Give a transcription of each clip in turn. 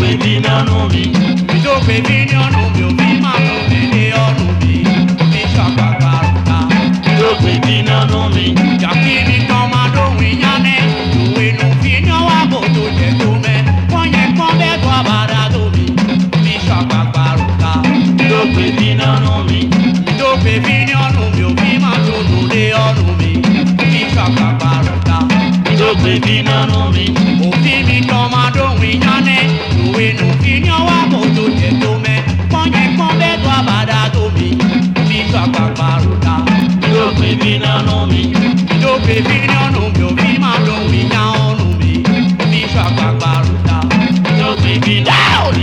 pè bí nánú mi. Mi tó pè bí nánú mi ò fi máa lọ mẹ́lẹ́ ọ̀run mi. Mi ṣàpàpà rúta. Mi tó pè bí nánú mi. Jàkí mi tán máa dóhùn ìyánẹ́. Ìwé nu fi yán wá bò tó jẹ tó mẹ́. Wọ́n yẹ kán bẹ́ẹ̀ tó àbára tó mi. Mi ṣàpàpà rúta. Mi tó pè bí nánú mi. Mi tó pè bí nánú mi ò fi máa tó lòdì ọ̀run mi. Mi ṣàpàpà rúta. Mi tó pè bí nánú mi. Òfin mi tán máa dóhùn ìyánẹ́. Ìwé nu fi yán wá bò tó jẹ tó mẹ́. Wọ́n yẹ kán bẹ́ẹ̀ tó àbára tó mi. Mi ṣàpàpà rúta. Mi tó pè bí nánú mi. Mi tó pè bí nánú mi ò fi máa dóhùn ìyá ọ̀run mi. Mi ṣàpàpà rúta. Mi tó pè bí nánú mi.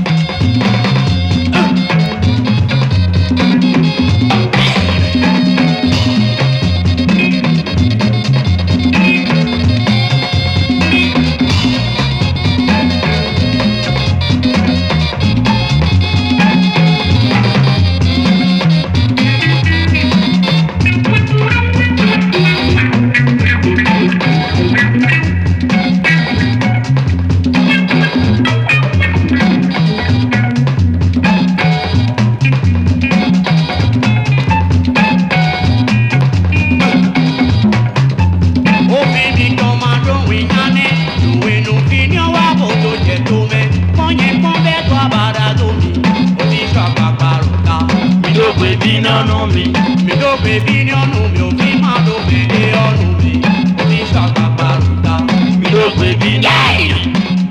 Mi tó pè bí nánú mi ò fi máa lọ mẹ́lẹ́ ọ̀run mi. Mi ṣàpàpà rúta. Mi tó pè bí nánú mi.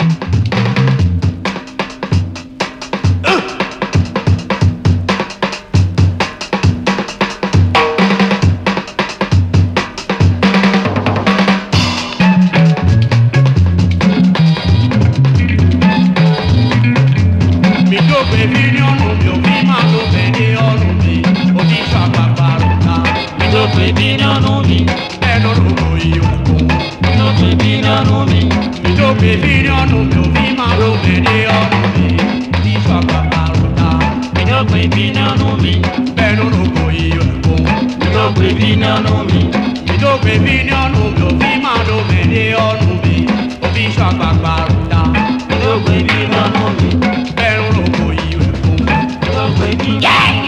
Mi tó pè bí nánú mi ò fi máa lọ mẹ́lẹ́ ọ̀run mi. Mi ṣàpàpà rúta. Mi tó pè bí nánú mi. Ẹnu lòlò ìyókù. Mi tó pè bí nánú mi. Mi tó pè bí nánú mi ò fi máa lọ mẹ́lẹ́ ọ̀run mi. Mi ṣàpàpà rúta. Mi tó pè bí nánú mi. Ẹnu lòlò ìyókù. Mi tó pè bí nánú mi. Mi tó pè bí nánú mi ò fi máa lọ mẹ́lẹ́ ọ̀run mi. Mi ṣàpàpà rúta. Mi tó pè bí nánú mi. Ẹnu lòlò ìyókù. Mi tó pè bí nánú mi.